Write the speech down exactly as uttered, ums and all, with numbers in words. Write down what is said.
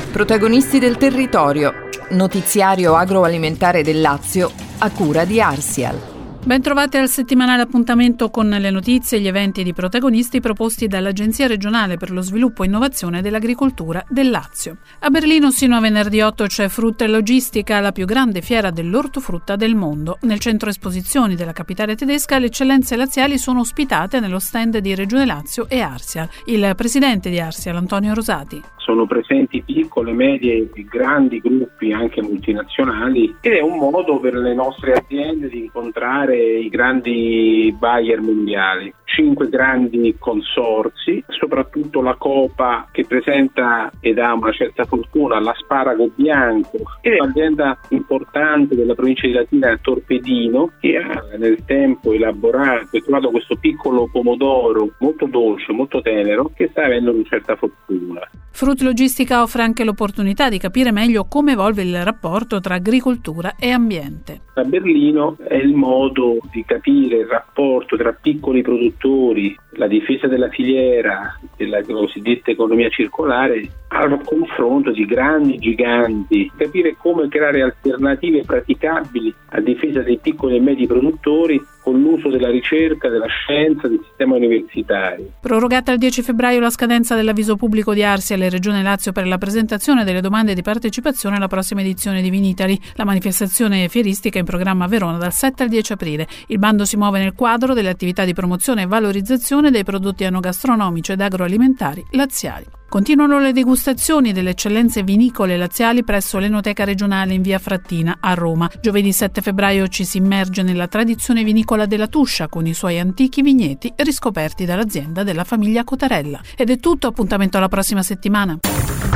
Protagonisti del territorio. Notiziario agroalimentare del Lazio a cura di Arsial. Ben trovati al settimanale appuntamento con le notizie e gli eventi di protagonisti proposti dall'Agenzia regionale per lo sviluppo e innovazione dell'agricoltura del Lazio. A Berlino sino a venerdì otto c'è Frutta e Logistica, la più grande fiera dell'ortofrutta del mondo. Nel centro esposizioni della capitale tedesca le eccellenze laziali sono ospitate nello stand di Regione Lazio e Arsial. Il presidente di Arsial, Antonio Rosati. Sono presenti piccole, medie e grandi gruppi anche multinazionali ed è un modo per le nostre aziende di incontrare i grandi buyer mondiali. Cinque grandi consorzi, soprattutto la Copa che presenta ed ha una certa fortuna l'asparago bianco, che è un'azienda importante della provincia di Latina, Torpedino, che ha nel tempo elaborato e trovato questo piccolo pomodoro molto dolce, molto tenero, che sta avendo una certa fortuna. Frutta Logistica offre anche l'opportunità di capire meglio come evolve il rapporto tra agricoltura e ambiente. A Berlino è il modo di capire il rapporto tra piccoli produttori, la difesa della filiera, della cosiddetta economia circolare, al confronto di grandi giganti, capire come creare alternative praticabili a difesa dei piccoli e medi produttori con l'uso della ricerca, della scienza, del sistema universitario. Prorogata al dieci febbraio la scadenza dell'avviso pubblico di Arsial e Regione Lazio per la presentazione delle domande di partecipazione alla prossima edizione di Vinitaly. La manifestazione fieristica è in programma a Verona dal sette al dieci aprile. Il bando si muove nel quadro delle attività di promozione e valorizzazione dei prodotti enogastronomici ed agroalimentari laziali. Continuano le degustazioni delle eccellenze vinicole laziali presso l'Enoteca regionale in via Frattina a Roma. Giovedì sette febbraio ci si immerge nella tradizione vinicola della Tuscia con i suoi antichi vigneti riscoperti dall'azienda della famiglia Cotarella. Ed è tutto, appuntamento alla prossima settimana.